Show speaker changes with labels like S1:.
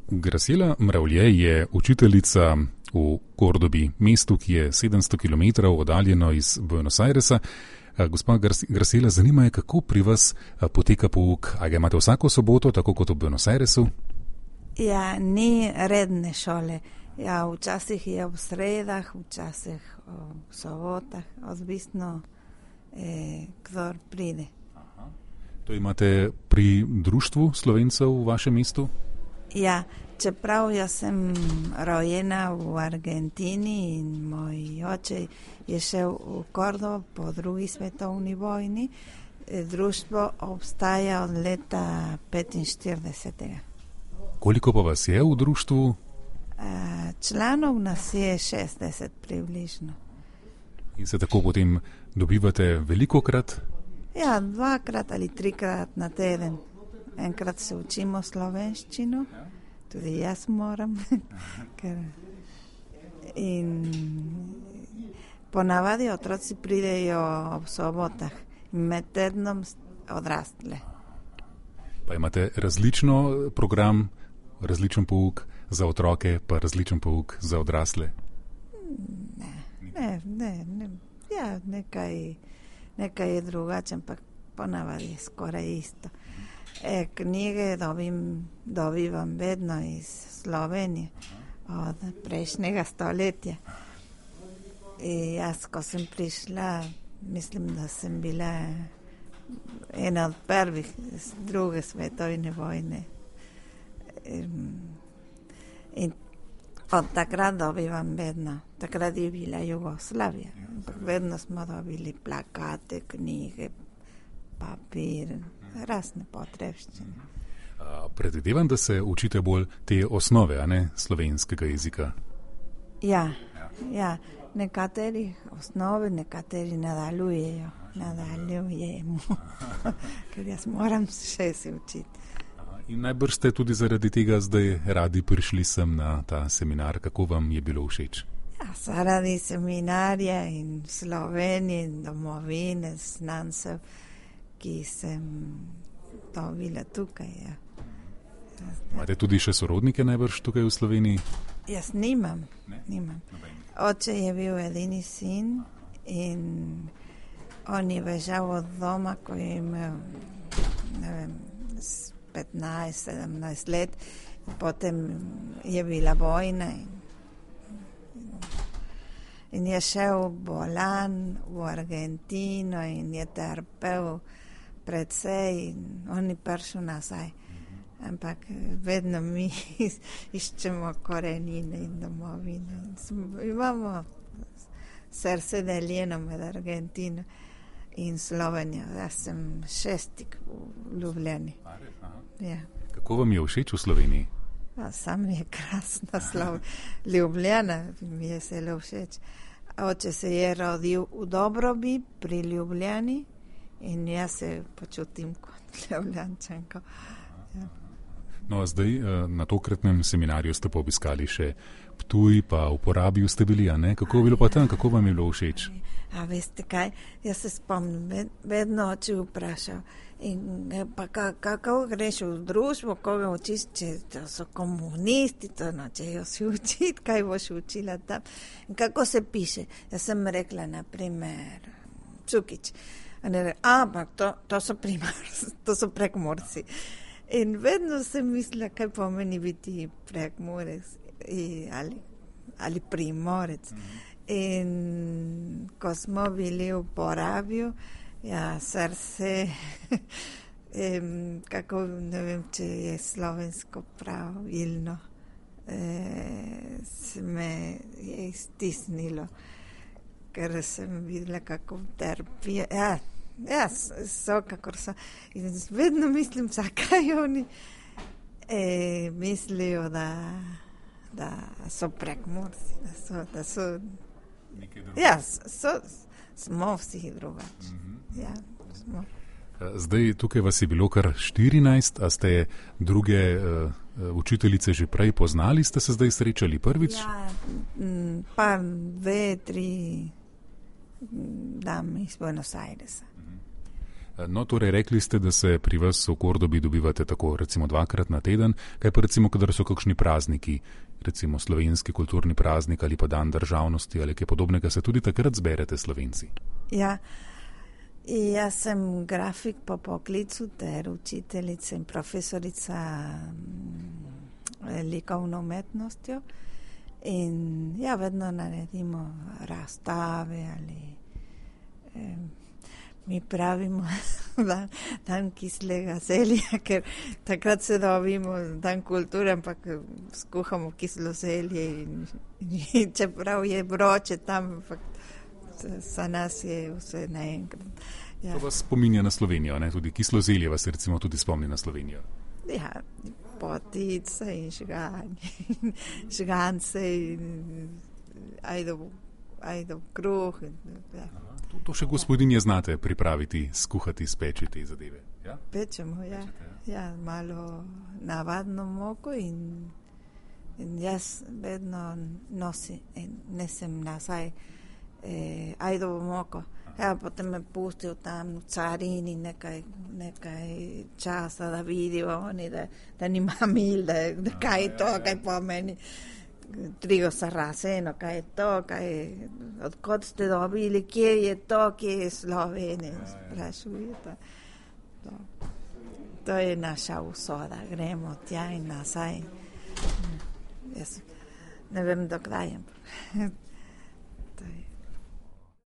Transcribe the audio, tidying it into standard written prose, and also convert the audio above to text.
S1: Graciela Mravlje je učiteljica v Kordobi, mestu, ki je 700 km oddaljeno iz Buenos Airesa. Gospa Graciela, zanima me, kako pri vas poteka pouk. A ga imate vsako soboto, tako kot v Buenos Airesu?
S2: Ja, ni redne šole. Ja, včasih je v sredah, včasih v sobotah, odvisno, kdor pride.
S1: Aha. To imate pri društvu Slovencev v vašem mestu?
S2: Ja, čeprav jaz sem rojena v Argentini in moj oče je šel v Kordovo po drugi svetovni vojni, društvo obstaja od leta 45.
S1: Koliko pa vas je v društvu?
S2: Članov nas je 60 približno.
S1: In se tako potem dobivate velikokrat?
S2: Ja, 2 ali 3 na teden. Enkrat se učimo slovenščino, tudi jaz moram. In ponavadi otroci pridejo ob sobotah, med tednom odrastle.
S1: Pa imate različno program, različen pouk za otroke, pa različen pouk za odrasle?
S2: Ne. Ja, nekaj je drugače, ampak ponavadi je skoraj isto. Knjige dobivam vedno iz Slovenije od prejšnjega stoletja. I jaz, ko sem prišla, mislim, da sem bila ena od prvih iz druge svetovne vojne. In od takrat dobivam vedno. Takrat je bila Jugoslavija. Vedno smo dobili plakate, knjige, papir, razne potrebščine.
S1: Predvidevam, da se učite bolj te osnove, a ne, slovenskega jezika.
S2: Ja. Nekateri osnove, nekateri nadaljujemo, ker jaz moram še se učiti.
S1: In najbrž ste tudi zaradi tega zdaj radi prišli sem na ta seminar. Kako vam je bilo všeč?
S2: Ja, zaradi seminarja in Slovenije in domovine, znancev, ki sem dobila tukaj. Ja.
S1: Imate tudi še sorodnike najbrž tukaj v Sloveniji?
S2: Jaz nimam. Oče je bil edini sin in on je bežal od doma, ko je imel, 15-17 let. Potem je bila vojna in je šel bolan v Argentino in je trpel precej in on je prišel nazaj. Ampak vedno mi iščemo korenine in domovine. Imamo srce deljeno med Argentino in Slovenijo. Jaz sem 6. v Ljubljani. Ja.
S1: Kako vam je všeč v Sloveniji?
S2: Sam je krasna Ljubljana, mi je zelo všeč. Oče se je rodil v Dobrobi pri Ljubljani in jaz se počutim kot Ljubljančanka. Ja.
S1: No, zdaj na tokratnem seminarju ste pa obiskali še Ptuj, pa v Porabiju ste bili, a ne? Kako je bilo pa tam, kako vam je bilo všeč?
S2: A veste kaj, jaz se spomnim, vedno oče vprašal, in pa kako greš v družbo, koga učiš, če to so komunisti, to nočejo si učiti, kaj boš učila tam, in kako se piše. Jaz sem rekla, naprimer, Čukić, ampak to so primarci, to so Prekmurci. In vedno sem mislila, kaj pomeni biti Prekmurec ali Primorec. In ko smo bili v Porabiju, ja, srce, kako, ne vem, če je slovensko pravilno, se me je stisnilo, ker sem videla, kako trpijo. Ja, so, kakor so. In vedno mislim, zakaj oni mislijo, da so Prekmurci, da so ja, smo vsi drugačni. Ja, smo.
S1: Zdaj, tukaj vas je bilo kar 14, a ste druge učiteljice že prej poznali, ste se zdaj srečali prvič?
S2: Ja, pa 2, 3 dame iz Buenos Airesa.
S1: No, torej, rekli ste, da se pri vas v Kordobi dobivate tako recimo 2-krat na teden. Kaj pa recimo, kadar so kakšni prazniki, recimo slovenski kulturni praznik ali pa dan državnosti ali kaj podobnega, se tudi takrat zberete Slovenci?
S2: Ja, jaz sem grafik po poklicu ter učiteljica in profesorica likovno umetnostjo in ja, vedno naredimo razstave ali mi pravimo dan kislega zelja, ker takrat se dobimo dan kulture, ampak skuhamo kislo zelje in čeprav je vroče tam, ampak za nas je vse naenkrat. Ja.
S1: To vas spominja na Slovenijo, ne? Tudi kislo zelje vas recimo tudi spomni na Slovenijo.
S2: Ja, potice in žgance in ajdov kruh. Ja.
S1: To še gospodinje znate pripraviti, skuhati, speči te zadeve. Ja?
S2: Pečemo, ja. Ja, malo navadno moko in jaz vedno nesem nazaj ajdovo moko. Ja, potem me pustil tam v carini nekaj časa, da vidijo oni, da nima mil, da kaj je to, kaj pomeni. Trigo sarraceno, kaj je to, odkot ste dobili, kje je to, kje je Slovenija, sprašujete. To je naša usoda, gremo tja in nazaj. Jaz ne vem dokdaj,